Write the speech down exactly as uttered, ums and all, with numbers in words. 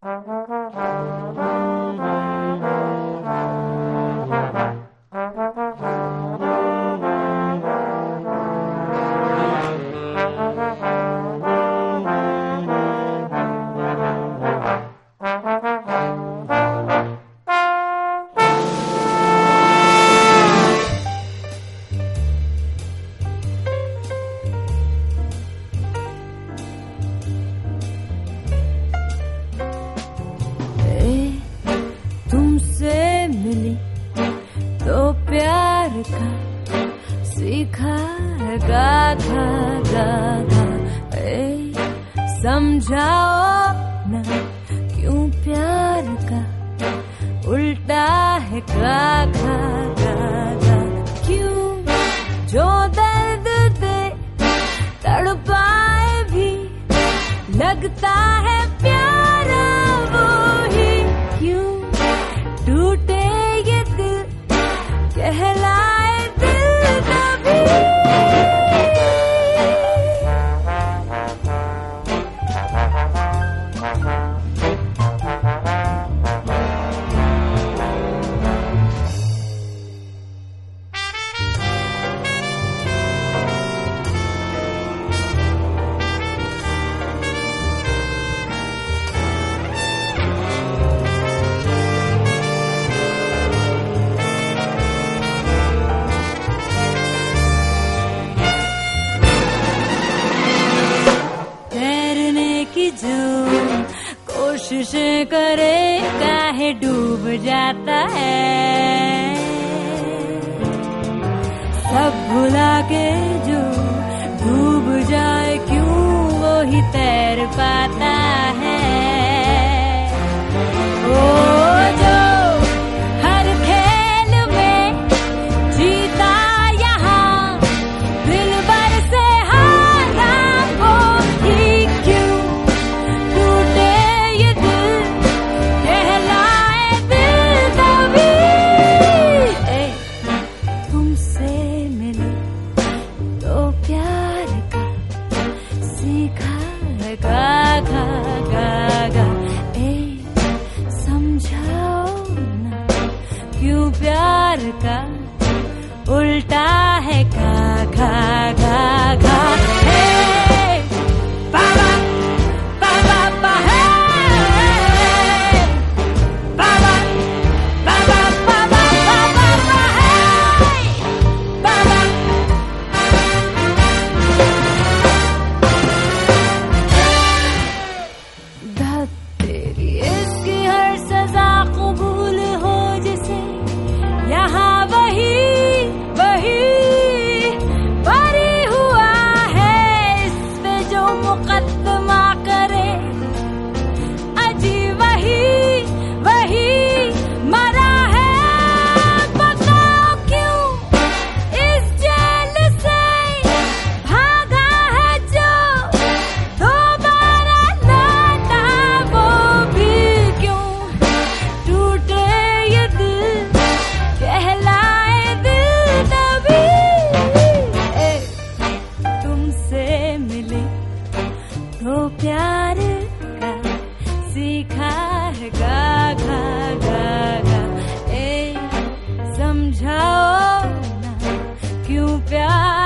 सीखा है गाथा गाथा, ए समझाओ ना क्यों प्यार का उल्टा है गाथा गाथा। क्यों जो दर्द दे तड़पाए भी लगता है प्यारा वो ही। क्यों टूटे ये दिल कहलाए दिल कभी। जो कोशिशें करे काहे डूब जाता है। सब भुला के जो डूब जाए क्यों वो ही तैर पाता है। ओ जो हर खेल में जीता यहाँ दिल भर से हारा वो ही। क्यों गा गा गा गा, ए समझाओ ना क्यों प्यार का उल्टा है गा गा गा गा। हे बाबा बाबा बा हे बाबा बाबा बाबा बाबा बा हे बाबा। तेरी इसकी हर सजा कबूल हो जिसे यहाँ वही वही बरी हुआ है। इस पे जो मुकद्दमा करे अजी वही वही मरा है। बताओ क्यों इस जेल से भागा है जो दोबारा लौटा वो भी। क्यों टूटे ये दिल कहलाए दिल तभी। ए, तुमसे मिले तो प्यार का सीखा है गा गा गा गा। ए समझाओ ना क्यों प्यार